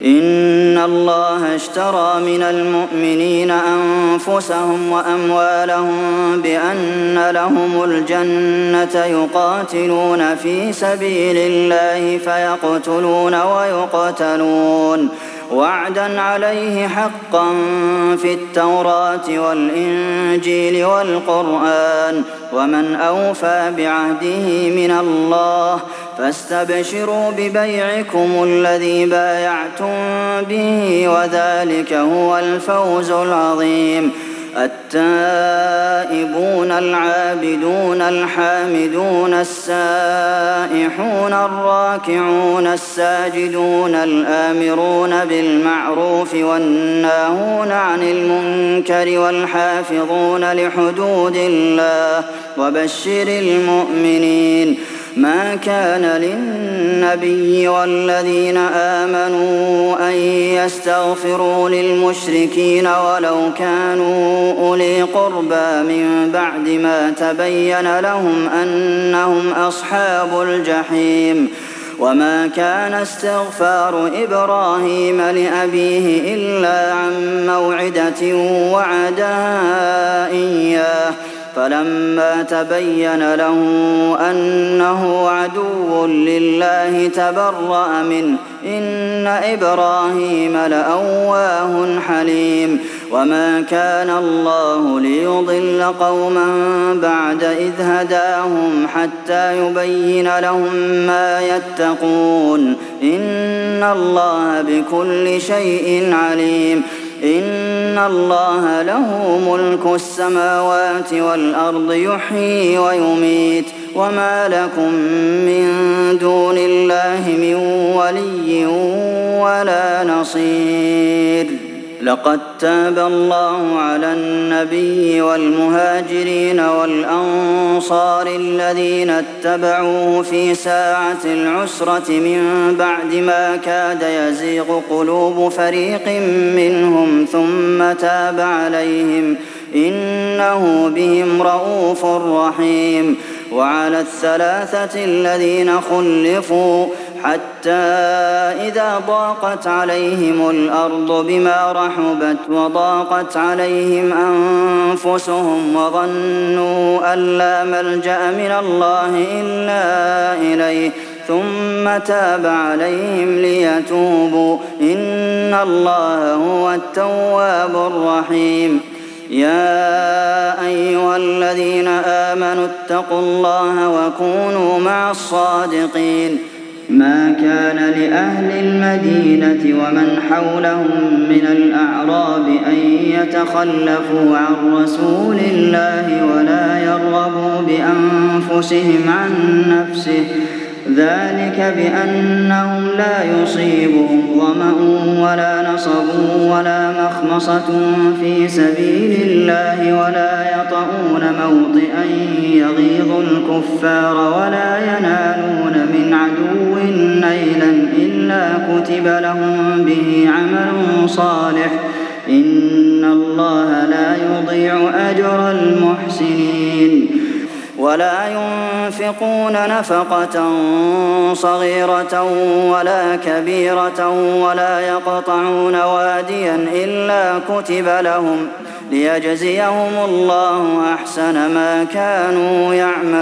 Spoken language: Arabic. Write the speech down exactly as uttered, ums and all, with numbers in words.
إن الله اشترى من المؤمنين أنفسهم وأموالهم بأن لهم الجنة يقاتلون في سبيل الله فيقتلون ويقتلون وعدا عليه حقا في التوراة والإنجيل والقرآن ومن أوفى بعهده من الله فاستبشروا ببيعكم الذي بايعتم به وذلك هو الفوز العظيم. التائبون العابدون الحامدون السائحون الراكعون الساجدون الآمرون بالمعروف والناهون عن المنكر والحافظون لحدود الله وبشر المؤمنين. ما كان للنبي والذين آمنوا أن يستغفروا للمشركين ولو كانوا أولي قربى من بعد ما تبين لهم أنهم أصحاب الجحيم. وما كان استغفار إبراهيم لأبيه إلا عن موعدة وعدها إياه فلما تبين له أنه عدو لله تبرأ منه إن إبراهيم لأواه حليم. وما كان الله ليضل قوما بعد إذ هداهم حتى يبين لهم ما يتقون إن الله بكل شيء عليم. إن الله له ملك السماوات والأرض يحيي ويميت وما لكم من دون الله من ولي ولا نصير. لقد تاب الله على النبي والمهاجرين والأنصار الذين اتبعوه في ساعة العسرة من بعد ما كاد يزيغ قلوب فريق منهم ثم تاب عليهم إنه بهم رءوف رحيم. وعلى الثلاثة الذين خلفوا حتى إذا ضاقت عليهم الأرض بما رحبت وضاقت عليهم أنفسهم وظنوا أن لا ملجأ من الله إلا إليه ثم تاب عليهم ليتوبوا إن الله هو التواب الرحيم. يا أيها الذين آمنوا اتقوا الله وكونوا مع الصادقين. ما كان لأهل المدينة ومن حولهم من الأعراب أن يتخلفوا عن رسول الله ولا يرغبوا بأنفسهم عن نفسه ذلك بأنهم لا يصيبهم ظمأ ولا نصب ولا مخمصة في سبيل الله ولا يطؤون موطئا يغيظ الكفار ولا ينالون من عدو نيلا إلا كتب لهم به عمل صالح إن الله لا يضيع أجر المحسنين. ولا ينفقون نفقة صغيرة ولا كبيرة ولا يقطعون واديا إلا كتب لهم ليجزيهم الله أحسن ما كانوا يعملون.